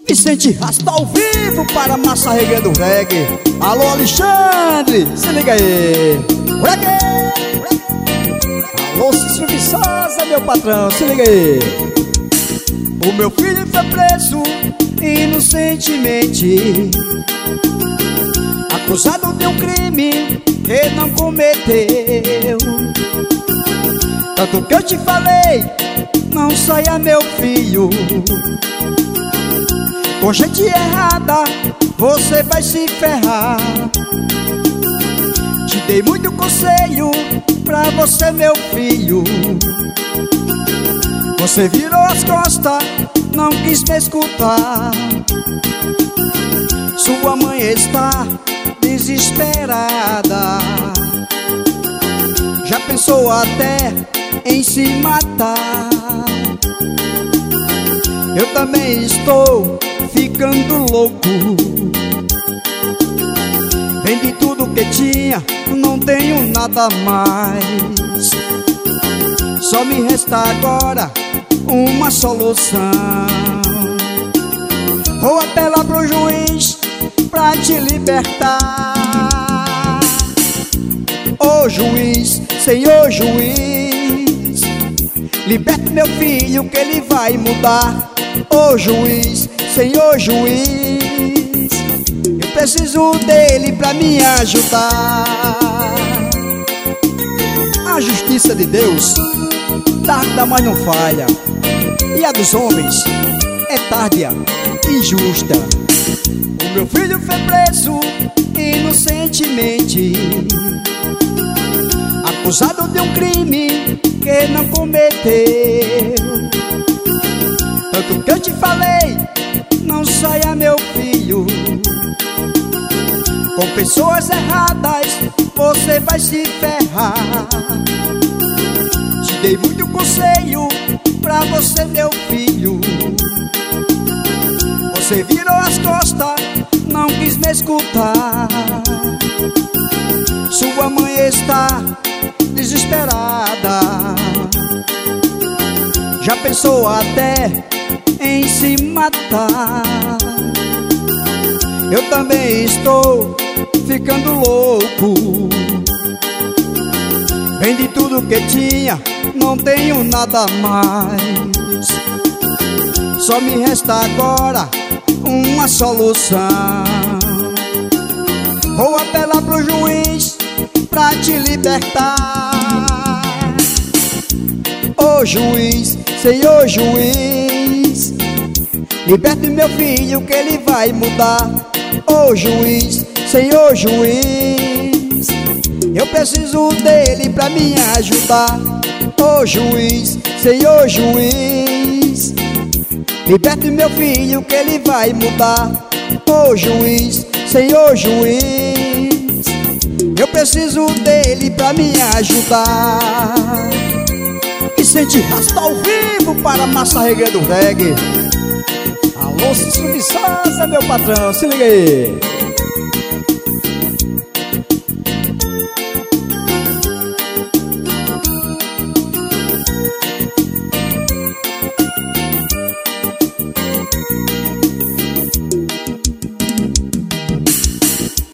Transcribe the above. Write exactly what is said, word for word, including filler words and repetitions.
Vicente Rasta ao vivo para Massa Reggae do Reggae. Alô Alexandre, se liga aí. Reggae. Alô Cícero Viçosa, meu patrão, se liga aí. O meu filho foi preso inocentemente, acusado de um crime que não cometeu. Tanto que eu te falei, não saia meu filho, com gente errada você vai se ferrar. Te dei muito conselho pra você, meu filho, você virou as costas, não quis me escutar. Sua mãe está desesperada, já pensou até em se matar. Eu também estou ficando louco, vendi tudo que tinha, não tenho nada mais. Só me resta agora uma solução. Vou apelar pro juiz pra te libertar. Ô juiz, senhor juiz, liberte meu filho que ele vai mudar. Ô juiz, senhor juiz, eu preciso dele pra me ajudar. A justiça de Deus tarda, mas não falha, e a dos homens é tardia e injusta. O meu filho foi preso inocentemente, acusado de um crime que não cometeu. Tanto que eu te falei, não saia meu filho, com pessoas erradas você vai se ferrar. Te dei muito conselho pra você, meu filho, você virou as costas, não quis me escutar. Sua mãe está desesperada, já pensou até em se matar. Eu também estou ficando louco, vendi tudo que tinha, não tenho nada mais. Só me resta agora uma solução. Vou apelar pro juiz pra te libertar. Ô juiz, senhor juiz, liberte meu filho que ele vai mudar. Ô juiz, senhor juiz, eu preciso dele pra me ajudar. Ô juiz, senhor juiz, liberte meu filho que ele vai mudar. Ô juiz, senhor juiz, eu preciso dele pra me ajudar. Vicente Rasta ao vivo para Massa Reggae do Reggae. Alô Cícero Viçosa, meu patrão, se liga aí.